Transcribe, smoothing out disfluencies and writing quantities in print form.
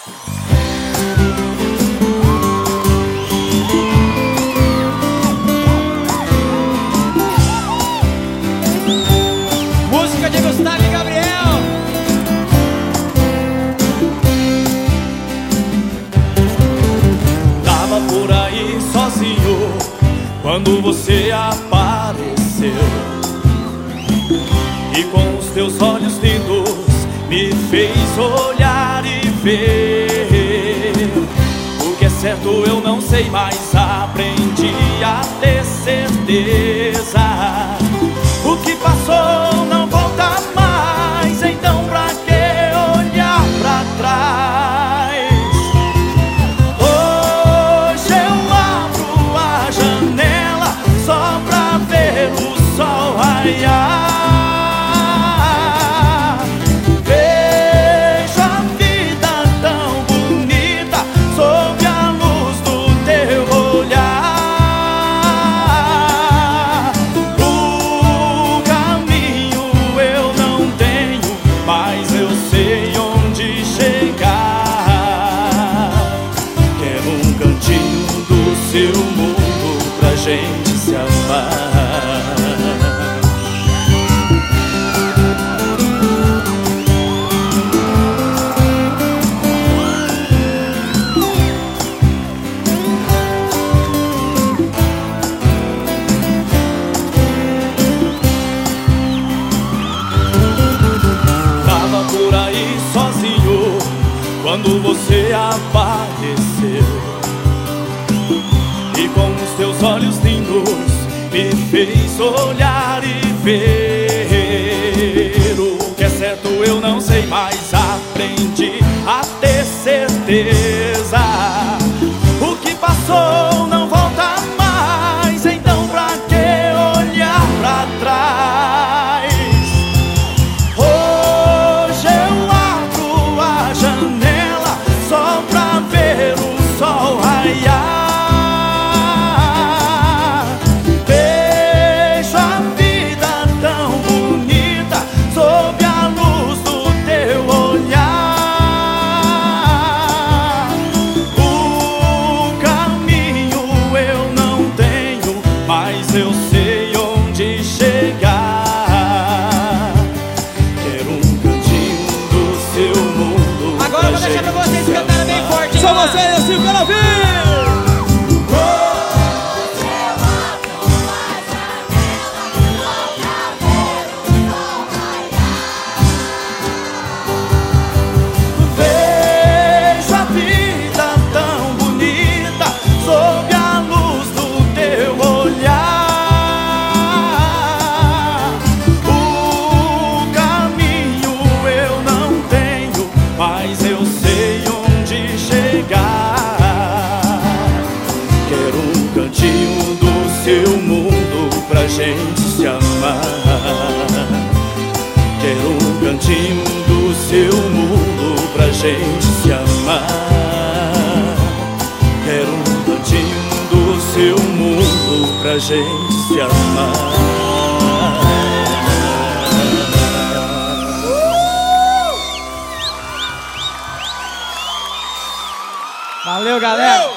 Música de Gustavo e Gabriel. Tava por aí sozinho quando você apareceu, e com os teus olhos lindos me fez olhar e ver. O que é certo eu não sei, mas aprendi a ter certeza. O que passou não volta mais, então pra que olhar pra trás? Hoje eu abro a janela só pra ver o sol raiar. Gente se amar. Tava por aí sozinho quando você apareceu, e com os teus olhos lindos me fez olhar e ver. O que é certo eu não sei, mas aprendi a ter certeza. O que passou não volta mais, então pra que olhar pra trás? Hoje eu abro a janela só pra ver o sol raiar. Mas eu sei onde chegar. Quero um cantinho do seu mundo. Agora eu vou deixar pra vocês cantarem bem forte. Só vocês assim, eu quero ouvir. Mas eu sei onde chegar. Quero um cantinho do seu mundo pra gente se amar. Quero um cantinho do seu mundo pra gente se amar. Quero um cantinho do seu mundo pra gente se amar. Valeu, galera!